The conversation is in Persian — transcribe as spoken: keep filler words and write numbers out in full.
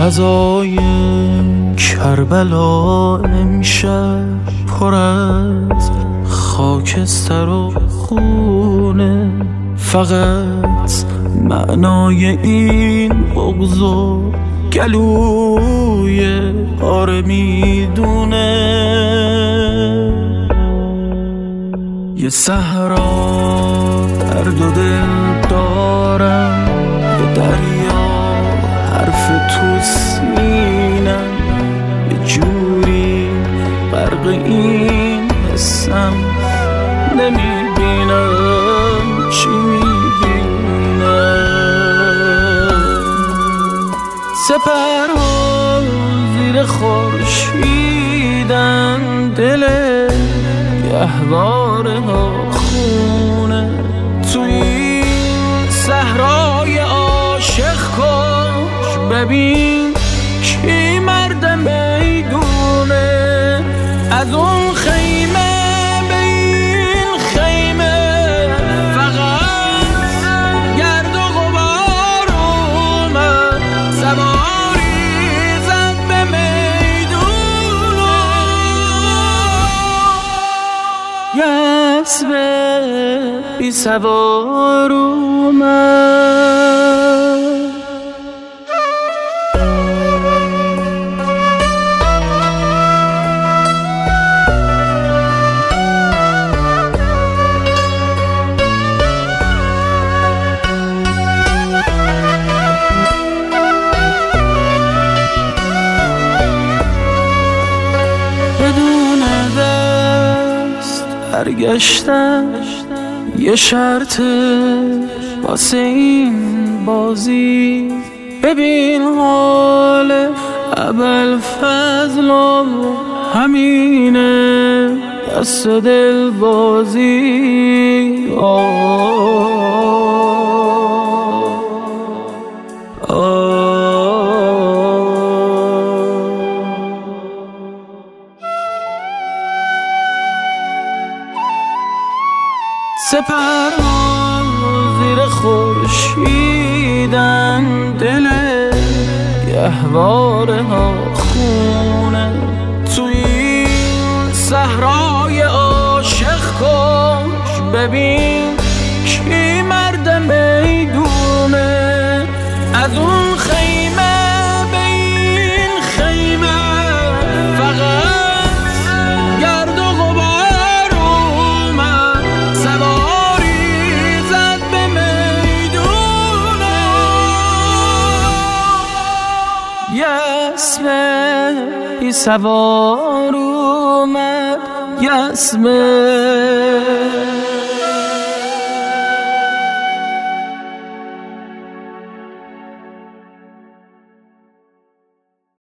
فضای کربلا امشب پر از خاکستر و خونه، فقط معنای این بغض و گلوی آره میدونه. یه صحرا درد و دل دارم، یه دریا حرف تو سینم، یه جوری غرق این حسم نمیبینم چی میبینم. سپرها زیر خورشیدن، دل گهواره ها خونه، توی این صحرای عاشق کش ببین کی مرد میدونه. از اون خیمه به این خیمه فقط گرد و غبار اومد، سواری زد به میدون و اسب بی سوار اومد. بدون دست برگشتم یه شرط واسه این بازی، ببین حال ابوالفضل همینه، دست دل بازی. آه سپرها زیر خورشیدن، دل گهواره ها خونه، توی این صحرای عاشق کش ببین کی مرد میدونه. از اون خیمه به این خیمه فقط گرد و غبار اومد، سواری زد به میدون. یه اسب بی سوار اومد، یه اسب